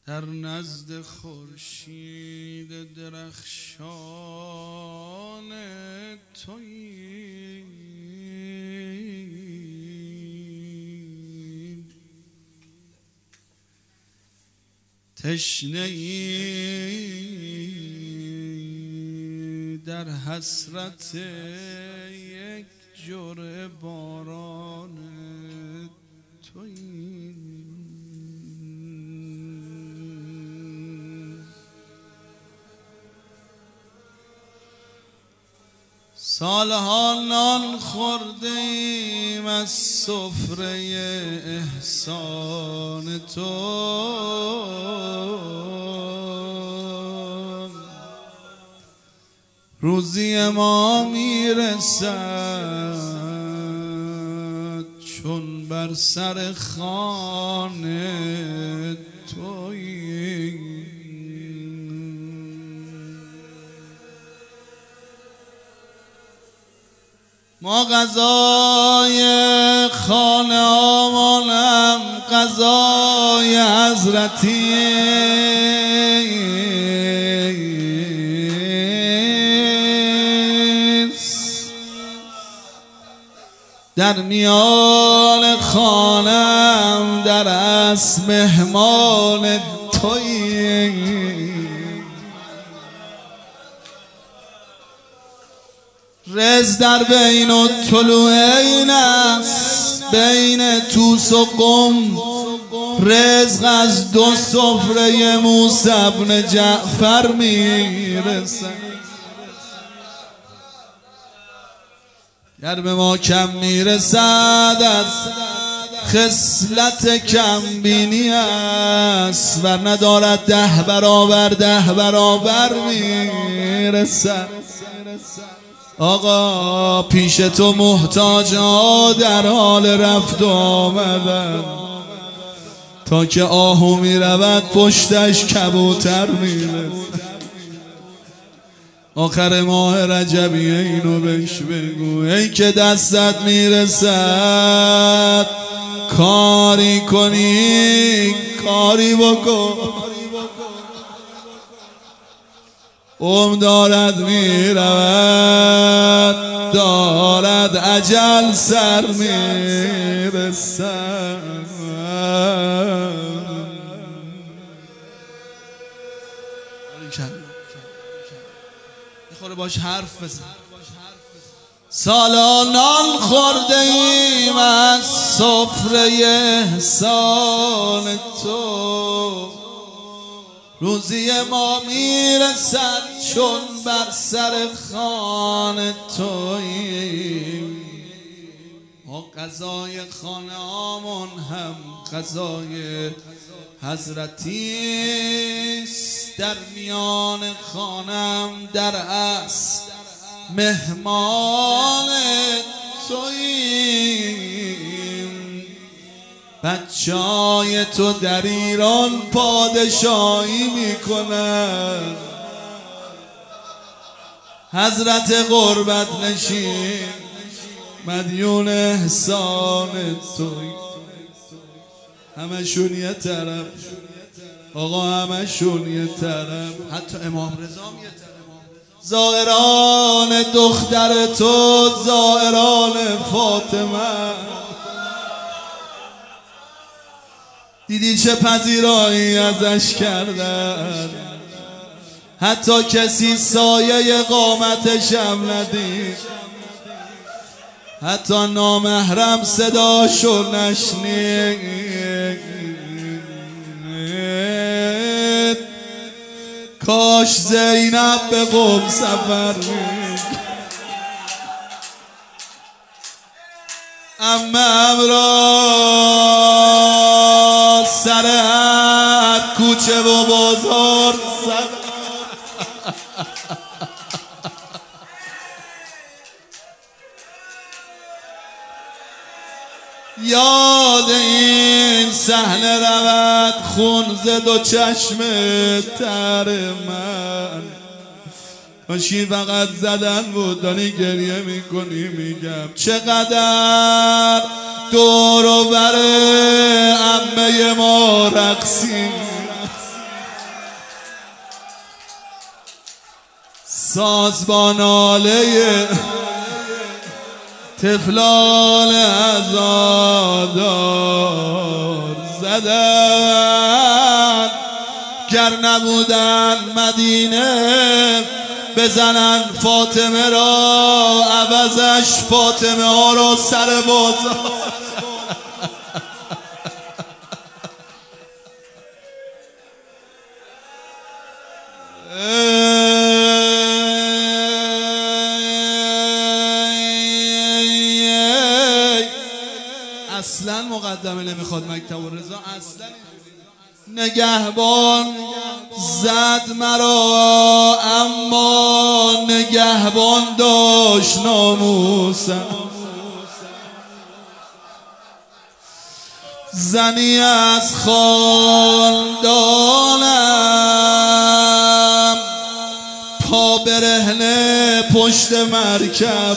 در نزد خورشید درخشان تویی، تشنه ای در حسرت یک جرعه باران تویی. سالها نان خورده ایم از سفره احسان تو، روزی ما میرسد چون بر سر خوان تویی. ما غذای خانه آمانم غذای حضرتی، در میان خانم در اصل مهمان تویی. رزق در بین و طلوعین است، بین توس و قم رزق از دو سفره موسی بن جعفر میرسد. گر به ما کم میرسد از خصلت کم بینی است، ور ندارد 10 برابر میرسد. آقا پیش تو محتاج ها در حال رفت و آمدن، تا که آهو میرود پشتش کبوتر میرسد. آخر ماه رجبیه اینو بهش بگو، ای که دستت میرسد کاری کنی کاری بکن، دارد میرود دارد اجل سر میرسد. میخوره باش حرف بزن. سالا نان خورده ایم از سفره احسان تو، روزی ما میرسد چون بر سر خوان تویی. ما غذای خانه آمون هم غذای حضرتیست، در میان خانم در اصل مهمان توییم. بچهای تو در ایران پادشاهی میکنن، حضرت غربت نشین مدیون احسان توی. همشون یه طرف آقا، همشون یه طرف، حتی امام رضا یه طرف. زائران دختر تو، زائران فاطمه، دیدی چه پذیرایی ازش کردن، حتی کسی سایه قامتش هم ندید، حتی نامحرم صداشو نشنید. کاش زینب به قم سفر می‌کرد، عمم را سر هر کوچه و بازار یاد این صحنه رود خون ز دو چشم تر من. کاشی فقط زدن بود، داری گریه میکنی. میگم چقدر دور و بر عمه ما رقصیم، ساز با ناله طفلان عزادار زدن، گر نبودن مدینه بزنن فاطمه را، عوضش فاطمه ها را سر بازار. اصلا مقدمه نمیخواد مکتب الرضا، اصلا نگهبان زد مرا اما نگهبان داشت ناموسم، زنی از خاندانم پا برهنه پشت مرکب.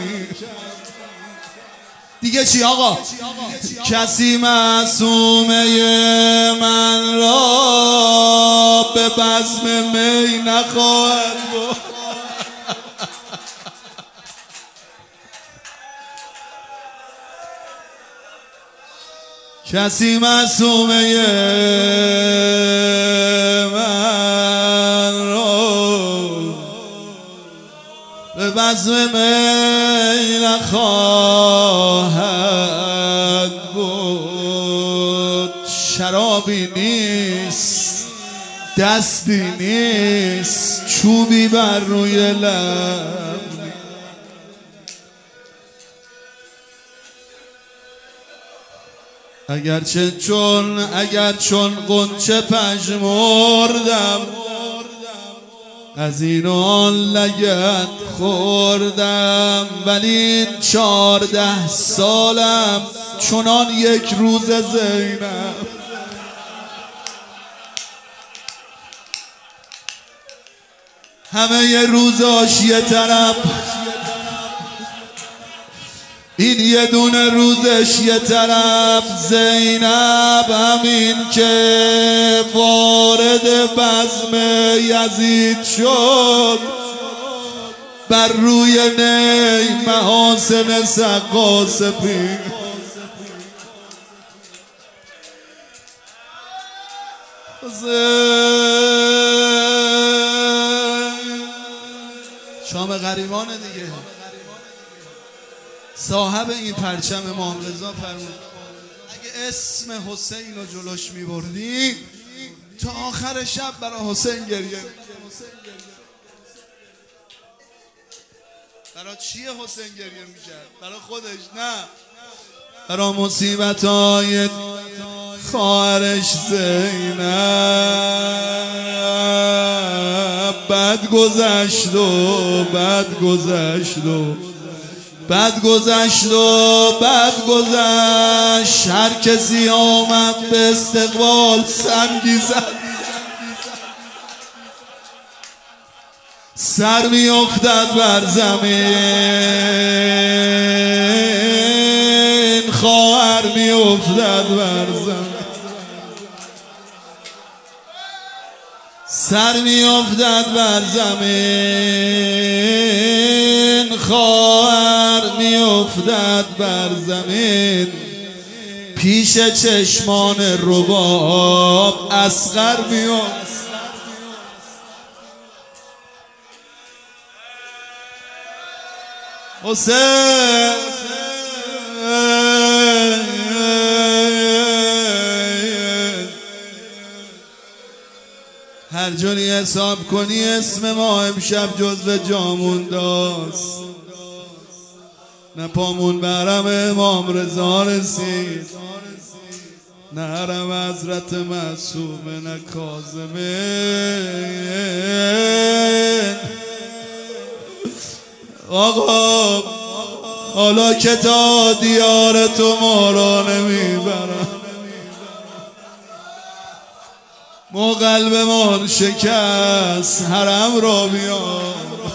دیگه چی آقا؟ کسی معصومه من را به بزم می نخواهد برد. کسی معصومه من را به بزم می نخواهد بود. شرابی نیست، دستی نیست، چوبی بر روی لب. اگر چون غنچه پژمردم، از این و آن لگد خوردم، ولی 14 سالم چنان یک روز زینب. همه ی روزاش یه طرف، این یه دونه روزش یه طرف. زینب همین که وارد بزم یزید شد، بر روی نی محاسن سقا سپید. شام غریبانه دیگه. صاحب این پرچم امام رضا فرمود اگه اسم حسین رو جلوش میبردی تا آخر شب برای حسین گریه. برای چیه حسین گریه میکرد؟ برای خودش نه، برای مصیبت‌های خواهرش زینب. بد گذشت و بد گذشت و بد گذشت و بد گذشت. هر کسی آمد به استقبال سنگی زد، سر می افتد بر زمین، خواهر می افتد بر زمین، سر می افتد بر زمین، خواهر می افتد بر زمین. پیش چشمان رباب اصغر می افتد. حسین هر جوری حساب کنی اسم ما امشب جزو جامون داست. نه پامون برم امام رضا رسید، نه حرم حضرت معصومه، نه کاظمه. آقا حالا که تا دیار تو ما را نمیبرم، ما قلبمان شکست، حرم را بیار.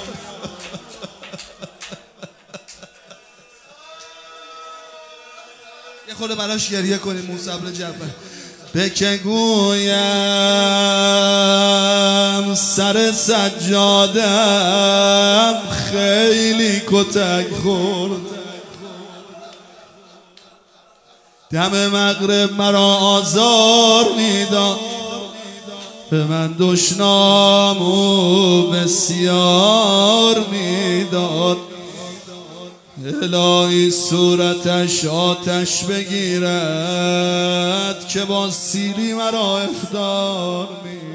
یه خورده براش گریه کنیم موسی بن جعفر. به که گویم سر سجادم خیلی کتک خورد. دم مغرب مرا آزار میداد، به من دشنامو بسیار میداد. الهی صورتش آتش بگیرد که با سیلی مرا افطار میداد.